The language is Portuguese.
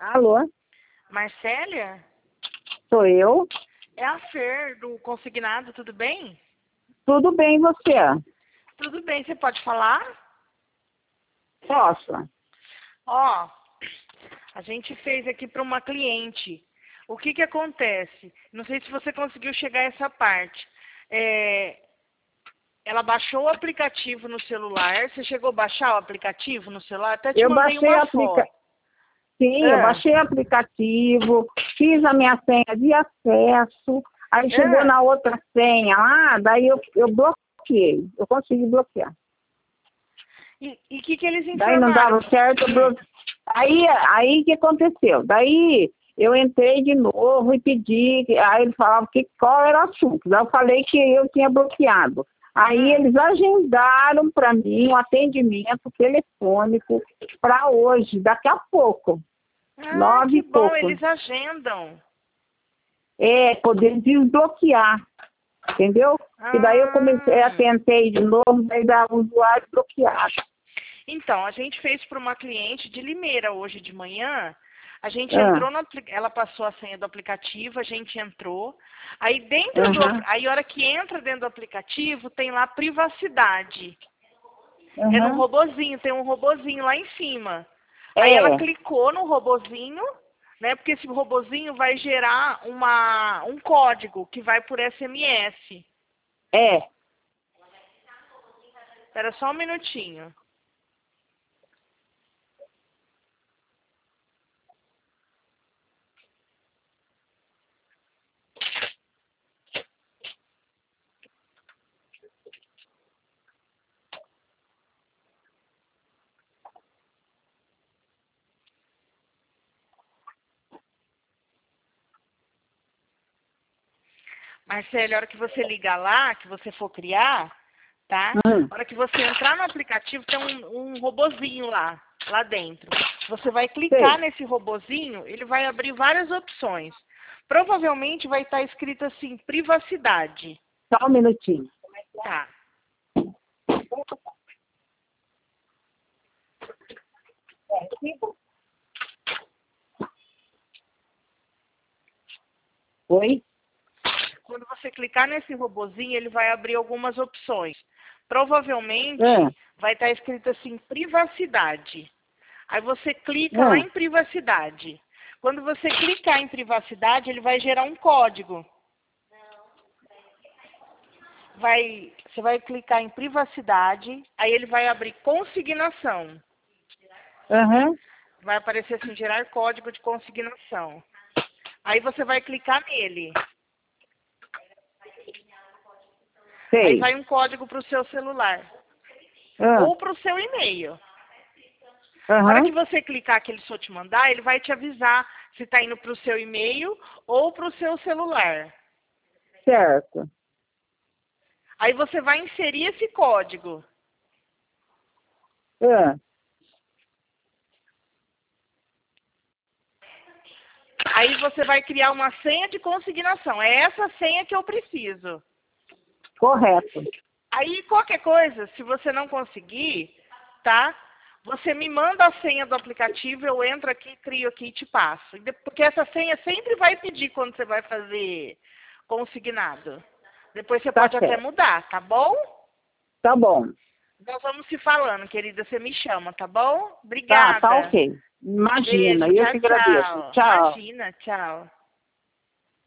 Alô, Marcélia? sou eu? É a Fer do Consignado, tudo bem? Tudo bem, você? Tudo bem, você pode falar? Posso? Ó, a gente fez aqui para uma cliente. O que que acontece? Não sei se você conseguiu chegar a essa parte. Ela baixou o aplicativo no celular. Você chegou a baixar o aplicativo no celular? Até te Eu mandei baixei uma foto. Sim, eu baixei o aplicativo, fiz a minha senha de acesso, aí chegou na outra senha lá, daí eu bloqueei, eu consegui bloquear. E o que eles Daí não informaram? dava certo, aí o que aconteceu? Daí eu entrei de novo e pedi, aí eles falavam qual era o assunto. Daí eu falei que eu tinha bloqueado. Aí eles agendaram para mim um atendimento telefônico para hoje, daqui a pouco, Ah, 9 que e bom, pouco. eles agendam. Poder desbloquear, entendeu? E daí eu tentei de novo, daí dá o usuário bloqueado. Então, a gente fez para uma cliente de Limeira hoje de manhã. A gente entrou ela passou a senha do aplicativo, a gente entrou. Aí dentro aí a hora que entra dentro do aplicativo, tem lá privacidade. É no robozinho, tem um robozinho lá em cima. Aí ela clicou no robozinho, né? Porque esse robozinho vai gerar um código que vai por SMS. Espera só um minutinho. Marcelo, a hora que você ligar lá, que você for criar, tá? A hora que você entrar no aplicativo, tem um robozinho lá dentro. Você vai clicar nesse robozinho, ele vai abrir várias opções. Provavelmente vai estar escrito assim, privacidade. Só um minutinho. Tá. Oi? Quando você clicar nesse robozinho, ele vai abrir algumas opções. Provavelmente vai estar escrito assim, privacidade. Aí você clica lá em privacidade. Quando você clicar em privacidade, ele vai gerar um código. Você vai clicar em privacidade, aí ele vai abrir consignação. Vai aparecer assim, gerar código de consignação. Aí você vai clicar nele. Aí vai um código para o seu celular. Ou para o seu e-mail. Na hora que você clicar que ele for te mandar, ele vai te avisar se está indo para o seu e-mail ou para o seu celular. Certo. Aí você vai inserir esse código. Aí você vai criar uma senha de consignação. É essa senha que eu preciso. Correto. Aí qualquer coisa, se você não conseguir, tá? Você me manda a senha do aplicativo, eu entro aqui, crio aqui e te passo. Porque essa senha sempre vai pedir quando você vai fazer consignado. Depois você pode até mudar, tá bom? Tá bom. Nós vamos se falando, querida. Você me chama, tá bom? Obrigada. Tá ok. Imagina, Beijo, eu tchau, que agradeço. tchau. Tchau. Imagina, tchau.